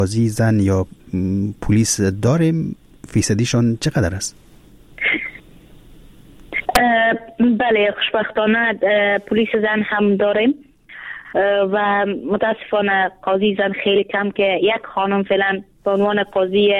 قاضی زن یا پلیس داریم؟ فیصدیشان چقدر است؟ بله، خوشبختانه پلیس زن هم داریم و متاسفانه قاضی زن خیلی کم، که یک خانم فعلا به عنوان قاضی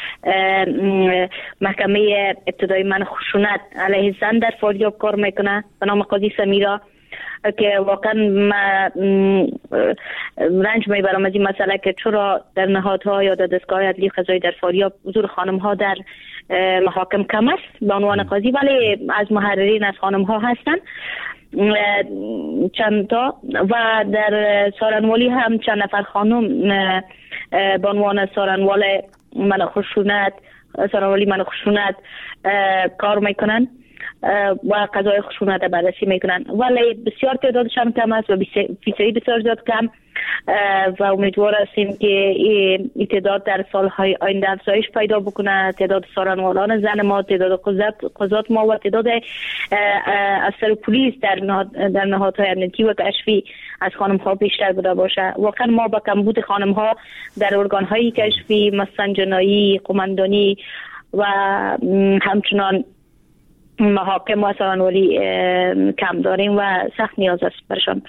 محکمه ابتدایی منع خشونت علیه زن در فاریاب کار میکنه به نام قاضی سمیرا، که واقعا رنج میبرم از این مسئله که چرا در نهادها یا در دستگاه عدلی قضایی در فاریاب حضور خانم ها در محاکم کم است به عنوان قاضی، ولی از محررین از خانم ها هستن چند تا، و در سارنوالی هم چند نفر خانم به عنوان سارنوال منع خشونت، سارنوالی منع خشونت کار میکنن و قضای خشونت بررسی میکنن، ولی بسیار تعدادشان کم است و فیصدی بسیار زیاد کم، و امیدوار هستیم که این تعداد در سالهای آینده افزایش پیدا بکنه. تعداد سارنوالان زن ما، تعداد قضات ما و تعداد افسر پلیس در نهادهای امنیتی و کشفی از خانم ها بیشتر بوده باشه. واقعا ما با کمبود خانم ها در ارگان های کشفی مثلا جنایی، قماندانی و همچنان محاکم و سارنوالی کم داریم و سخت نیاز است برشان.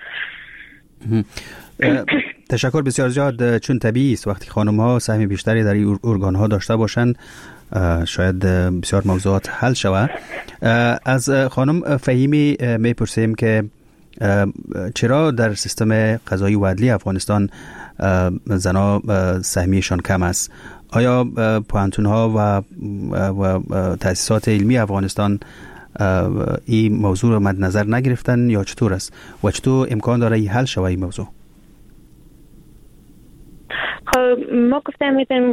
تشکر بسیار زیاد. چون طبیعی است وقتی خانم ها سهم بیشتری در این ارگان ها داشته باشند شاید بسیار موضوعات حل شود. از خانم فهیمی میپرسیم که چرا در سیستم قضایی و عدلی افغانستان زنها سهمیشان کم است؟ آیا پوهنتون ها و تأسیسات علمی افغانستان این موضوع رو مد نظر نگرفتن یا چطور است و چطور امکان داره این حل شود این موضوع؟ خب ما گفتم میتونیم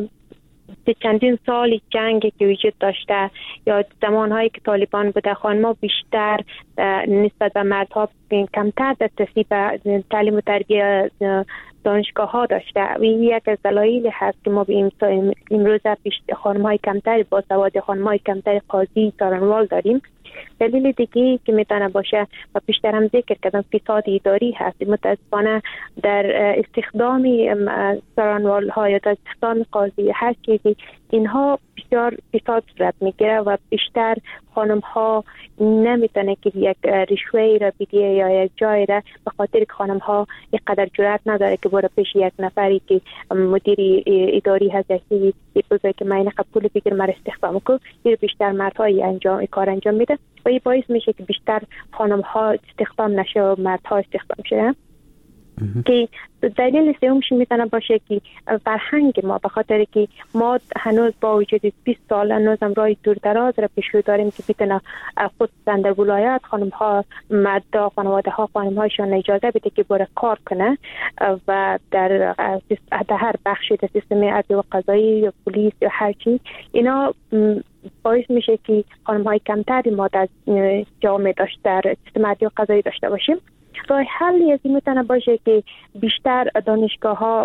چندین سال جنگی که وجود داشته یا زمانهایی که طالبان بوده، خانم‌ها بیشتر نسبت به مردها کمتر دسترسی به تعلیم و تربیت دانشگاه ها داشته. این یک از دلایلی هست که ما به امروز خانم‌های کمتر با سواد، خانم‌های کمتر قاضی، سارنوال داریم. دلیل دیگه که میتونه باشه و بیشتر هم ذکر کردم فساد اداری هست. متاسفانه در استخدام سارنوال ها یا در استخدام قاضی هر چیزی اینها بسیار فساد صورت میگیره و بیشتر خانم ها نمیتونه که یک رشوه را بدیه یا یک جای را، به خاطر که خانم ها اینقدر جرأت نداره که برای پیش یک نفری که مدیر اداری هست یکی بزرگ که من قبول بگیر مرا استخدام کنه، این بیشتر مردهای کار انجام میده و این باعث میشه که بیشتر خانم ها استخدام نشه و مردها استخدام شه. که دلیل سومش میتونه باشه که فرهنگ ما، به خاطر که ما هنوز با وجود 20 سال هنوزم راه دور دراز را پیش رو داریم که بتونه خصوصا در ولایت خانم ها، مردا، خانواده ها خانم هایشان اجازه بده که بره کار کنه و در هر بخشی در سیستم عدلی و قضایی یا پلیس یا هر چیز، اینا باعث میشه که خانم های کمتری ما در جامعه در سیستم عدلی و قضایی داشته باشیم. راه حلی از این میتونه باشه که بیشتر دانشگاه ها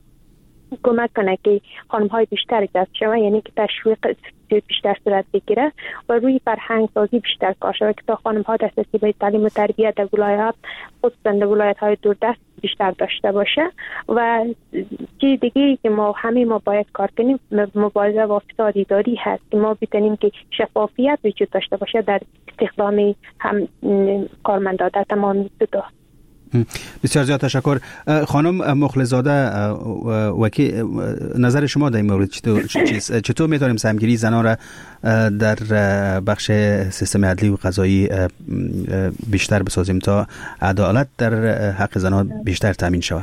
کمک کنه که خانم های بیشتر جذب شوند، یعنی که تشویق بیشتر صورت بگیره و روی فرهنگ سازی بیشتر کار شود که تا خانم ها دسترسی به تعلیم و تربیت در ولایات، خصوصا در ولایت های دوردست بیشتر داشته باشه. و چیز دیگه که ما باید کار کنیم مبارزه با فساد اداری هست که ما بتونیم که شفافیت وجود داشته باشه در استخدام هم کارمندان در تمام سطوح. بسیار زیاد تشکر. خانم مخلص‌زاده، نظر شما در این مورد چطور میتونیم سهمگیری زنان را در بخش سیستم عدلی و قضایی بیشتر بسازیم تا عدالت در حق زنان بیشتر تامین شود؟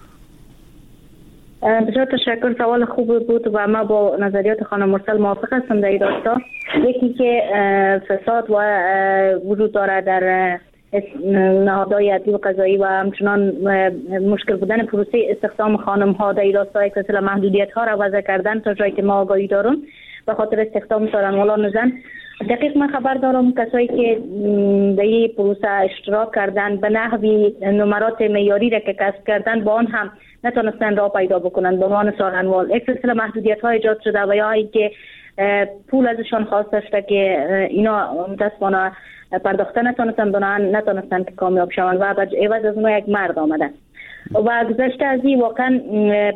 بسیار تشکر، سوال خوب بود و ما با نظریات خانم مرسل موافق هستم در این راستا. یکی که فساد و وجود داره در نهادهای عدلی و قضایی و همچنان مشکل بودن پروسه استخدام خانم ها در این راستا، یک سلسله محدودیت ها را وضع کردن تا جایی که ما آگاهی دارم به خاطر استخدام سارنوالان زن. دقیق من خبر دارم کسایی که در این پروسه اشتراک کردن به نحوی نمرات معیاری را که کسب کردن با آن هم نتونستن راه پیدا بکنن به عنوان سارنوال. یک سلسله محدودیت ها ایجاد شده و یا که پول ازشان خواسته شده که اینا متاسفانه پرداخته نتونستن که کامیاب شوند و عوض از اونها یک مرد آمدن. و گذشته از این واقعا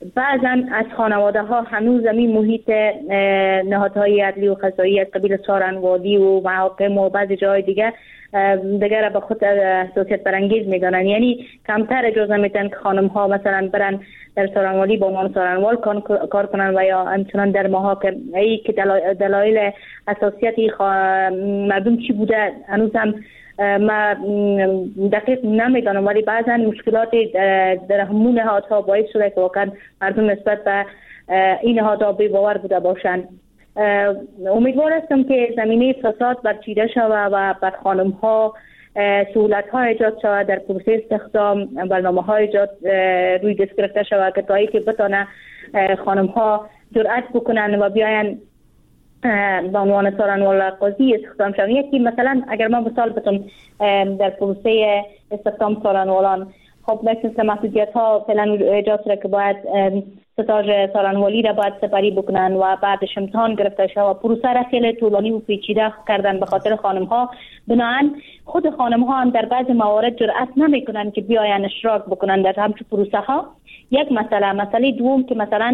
بعضا از خانواده ها هنوز این محیط نهادهای عدلی و قضایی از قبیل سارنوادی و محاکم و بعضی جای دیگه را به خود حساسیت برانگیز میدانن، یعنی کمتر اجازه میدن که خانم ها مثلا برن در سارنوالی با عنوان سارنوال کار کنن و یا همچنان در محاکم. ای که دلایل حساسیت مردم چی بوده هنوز هم ما دقیق نمیدانم، ولی بعضا مشکلات در همون نهادها باعث شده که واقعا مردم نسبت به این نهادها بی‌باور بوده باشند. امیدوار هستم که زمینه فساد برچیده شود و بر خانم ها سهولت ها ایجاد شود در پروسه استخدام، برنامه ها ایجاد روی دست گرفته شود که تا که بتانه خانم ها جرأت بکنن و بیاین به عنوان سارنوال قاضی استخدام شدن. یکی مثلا اگر من مثال بتونم در پروسه استخدام سارنوالان، خب مثل محدودیت ها فعلا ایجاد شده که باید ستاژ سارنوالی را باید سپری بکنن و بعدش امتحان گرفته شد و پروسه را خیلی طولانی و پیچیده کردن به خاطر خانم ها. بنابراین خود خانم ها هم در بعض موارد جرأت نمیکنن که بیاین اشتراک بکنن در همچون پروسه ها. یک مسئله دوم که مثلا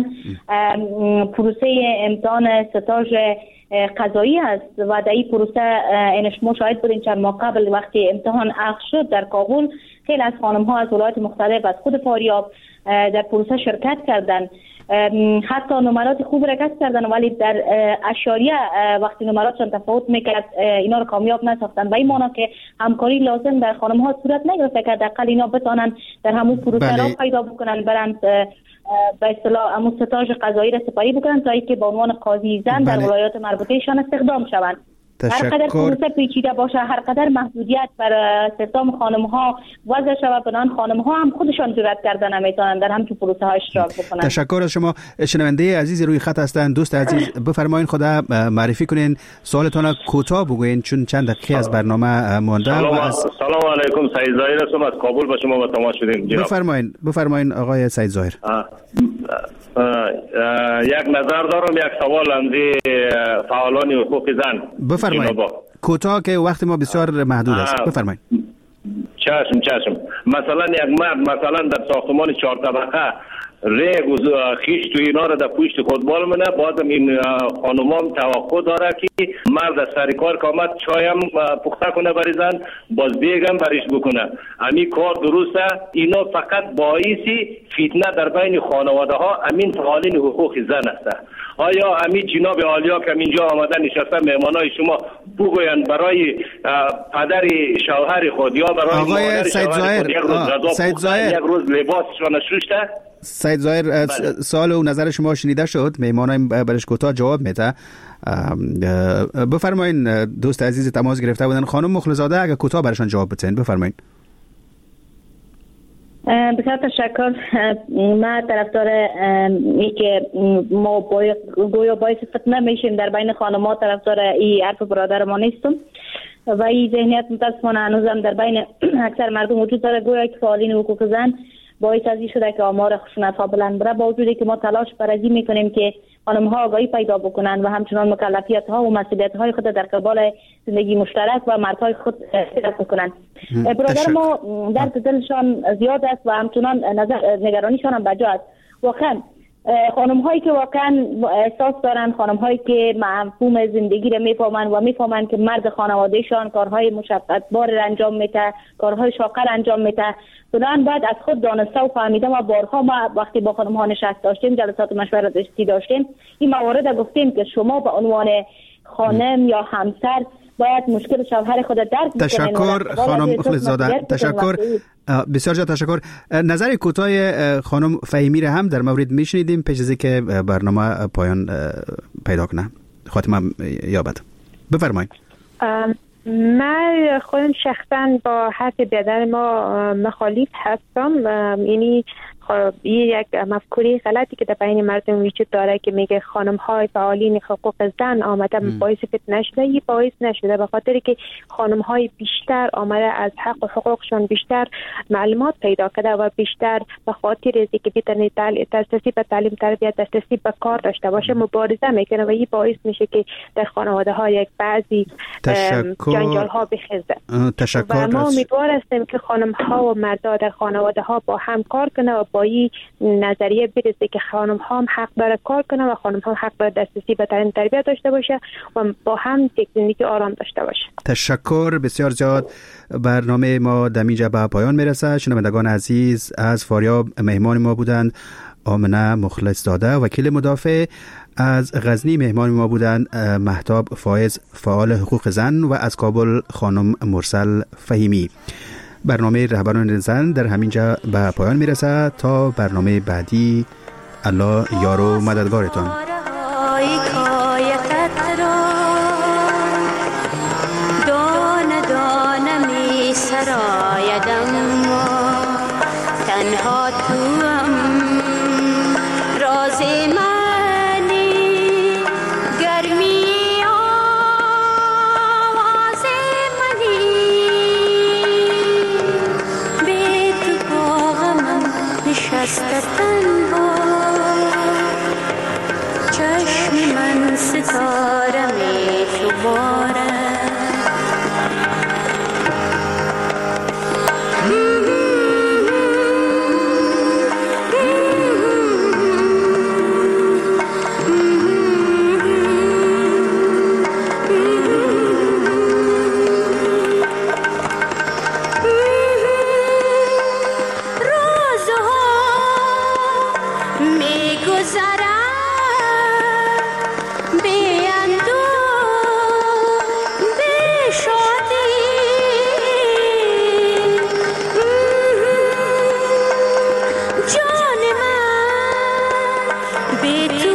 پروسه امتحان ستاژ قضایی است و در این پروسه اینش ما شاهد بودیم چند ماه قبل وقتی امتحان عقد شد در کابل، خیلی از خانم ها از ولایات مختلف از خود فاریاب در پروسه شرکت کردن، حتی نمرات خوب را کسب کردن، ولی در اشاریه وقتی نمراتشان تفاوت میکرد اینا رو کامیاب نساختن. و این معنی که همکاری لازم در خانم ها صورت نگرفته که حداقل اینا بتانن در همون پروسه را پیدا بکنن، برند به اصطلاح همون ستاژ قضایی را سپری بکنن تا اینکه به عنوان قاضی زن در ولایات مربوطهشان استخدام شوند. هر قدر پروسه پیچیده باشه، هر قدر محدودیت بر استخدام خانم ها وضع شود، بنان خانم ها هم خودشان جرأت کردن نمیتونن در همچون پروسه ها اشتراک بکنن. تشکر از شما. شنونده عزیز روی خط هستند. دوست عزیز بفرمایین خدا معرفی کنین، سوالتون کوتاه بگوین چون چند دقیقه از برنامه مونده. سلام علیکم، سعید ظاهر هستم از کابل، با شما با تماس شدیم. بفرمایین آقای سعید ظاهر. یک نظر دارم، یک سوال اندی فعالان حقوق زن. بفرمایید کوتاه که وقت ما بسیار محدود است. بفرمایید. چشم. مثلا یک مرد مثلا در ساختمان 4 طبقه ریگ و خیش تو اینا رو در پشت خود بال منه، بازم این خانومام توقع داره که مرد از سر کار که آمد چایم پخته کنه برای زن، باز بیگم برش بکنه. همین کار درسته؟ اینا فقط باعثی فتنه در بین خانواده ها همین فعالین حقوق زن است. آیا همین جناب عالیا که اینجا آمدن نشسته مهمانای شما بگوین برای پدر شوهر خود یا برای آقای سعید ظاهر یک روز لباسشان شوشته؟ سعید ظاهر سوال و نظر شما شنیده شد، مهمانای برش کوتاه جواب میده. بفرمایین دوست عزیز تماس گرفته بودن خانم مخلص‌زاده، اگه کوتاه برشان جواب بدین بفرمایین. بسیار تشکر. من طرفدار این که ما گویا باعث فتنه میشیم در بین خانم‌ها، طرفدار این حرف برادر ما نیستم و این ذهنیت متاسفانه هنوزم در بین اکثر مردم وجود داره، گویا که فعالین حقوق زن باعث از این شده که آمار خشونت‌ها بلند بره، با وجودی که ما تلاش برای میکنیم که خانم‌ها آگاهی پیدا بکنن و همچنان مکلفیت‌ها و مسئولیت‌های خود در قبال زندگی مشترک و مرزهای خود رعایت بکنن. برادر ما درد دلشان زیاد است و همچنان نگرانیشان هم بجا است. واقعا خانم هایی که واقعا احساس دارن، خانم هایی که مفهوم زندگی رو میفهمن و میفهمن که مرد خانوادهشان کارهای مشقتبار را انجام میده، کارهای شاقه را انجام میده، بنابراین باید از خود دانسته و فهمیده. و بارها ما وقتی با خانم ها نشست داشتیم، جلسات مشورتی داشتیم، این موارد گفتیم که شما به عنوان خانم یا همسر باید مشکل شوهر خود درک بکنید. تشکر خانم مخلص‌زاده، تشکر بسیار جا تشکر. نظر کوتاه خانم فهیمی را هم در مورد میشنیدیم پیش از اینکه برنامه پایان پیدا کنه، خاتمه یابد. بفرمایید. من خودم شخصا با حرف برادر ما مخالف هستم. یعنی یک مفکوره غلطی که در بین مردم وجود داره که میگه خانم های فعالین حقوق زن آمدن باعث فتنه شده. این باعث نشده، به خاطر که خانم های بیشتر آمده از حق و حقوقشون بیشتر معلومات پیدا کرده و بیشتر به خاطر از اینکه بتونه دسترسی به تعلیم تربیت، دسترسی به کار داشته باشه مبارزه میکنه و این باعث میشه که در خانواده ها یک بعضی جنجال ها بخیزه. تشکر. و ما امیدوار هستیم که خانم ها و مردا در خانواده ها با هم کار کنه و با این نظریه برسه که خانم ها هم حق داره کار کنه و خانم ها هم حق داره دسترسی به تعلیم تربیت داشته باشه و با هم یک زندگی آرام داشته باشه. تشکر بسیار زیاد. برنامه ما دمیجا به پایان میرسه. شنوندگان عزیز، از فاریاب مهمان ما بودند آمنه مخلص زاده، وکیل مدافع. از غزنی مهمان ما بودند مهتاب فایز، فعال حقوق زن، و از کابل خانم مرسل فهیمی. برنامه رهبران زن در همینجا به پایان میرسه. تا برنامه بعدی، الله یار و مددگارتان. تنها توام راز منی، گرمی آواز منی، به تو با غمم نشسته تنها، چشم من ستاره می شماره. Be